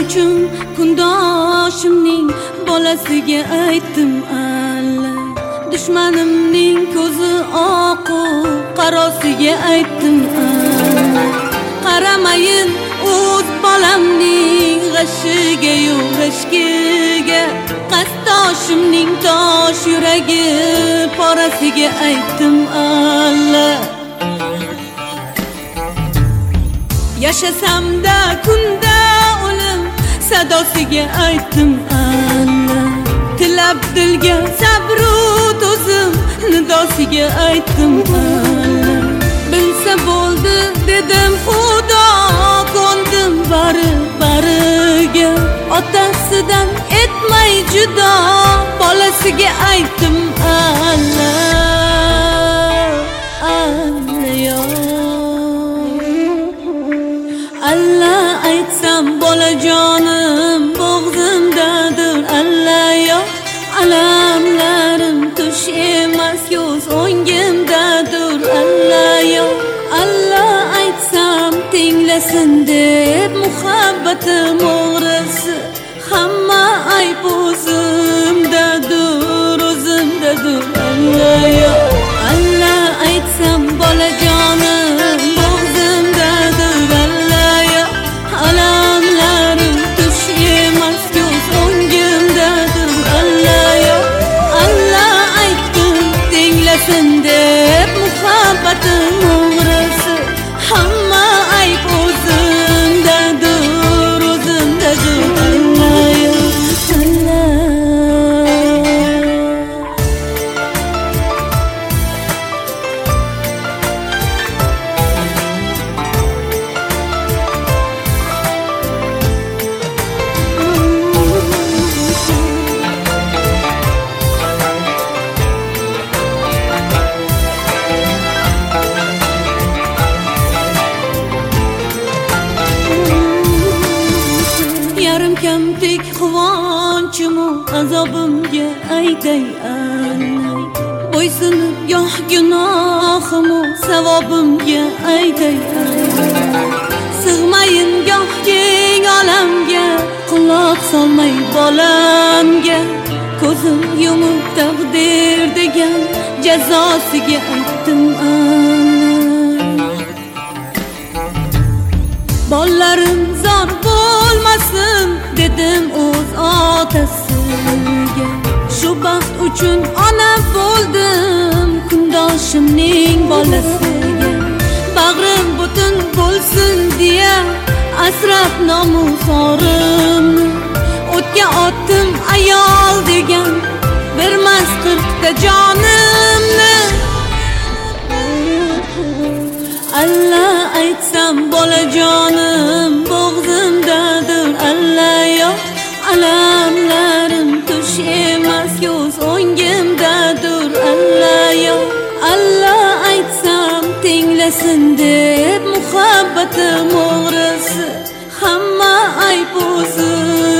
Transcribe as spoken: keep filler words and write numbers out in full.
uchun kundoshimning bolasiga aytdim alla. Dushmanimning ko'zi oqu qarosiga aytdim alla. Qaramayin o'z bolamning g'ashiga yu g'ashkiga, qasdoshimning tosh yuragi porasiga aytdim alla. Yashasamda kunda o'lim sadosiga aytdim alla. Tilab dilga sabru to'zim nidosiga aytdim alla. Bilsa bo'ldi dedim xudo, ko'ndim bari bariga. Otasidan etmay judo bolasiga aytdim alla. Alla yo alla aytsam bolajonim bo'g'zimdadir alla yo. Alamlarim tush emas ko'z o'ngimdadir alla yo. Alla aytsam tinglasin deb muhabbatim o'g'risi, hamma ayb o'zimdadir o'zimdadir alla yo. Alla aytsam bolajonim bo'g'zimdadir alla yo. Alamlarim tush emas ko'z o'ngimdadir alla yo. Alla aytdim tinglasin deb muhabbatim o'g'risi, hamma ayb o'zimdadir o'zimdadir alla yo. Alla kamtik quvonchimu azobimga aytay allay. Bo'ysunib goh gunohimu savobimga aytay allay. Sig'mayin goh keng olamga, quloq solmay bolamga. Ko'zim yumib taqdir degan jazosiga aytdim allay. Bollarim zor bo'lmasin dedim o'z otasiga. Shu baxt uchun ona bo'ldim kundoshimning bolasiga. Bag'rim butun bo'lsin deya asrab nomusorimni o'tga otdim ayol degan bermas qirqta jonimni. Alla aytsam bolajonim bo'g'zimdadir alla yo. Alamlarim tush emas ko'z o'ngimdadir alla yo. Alla aytsam tinglasin deb muhabbatim o'g'risi, hamma ayb o'zim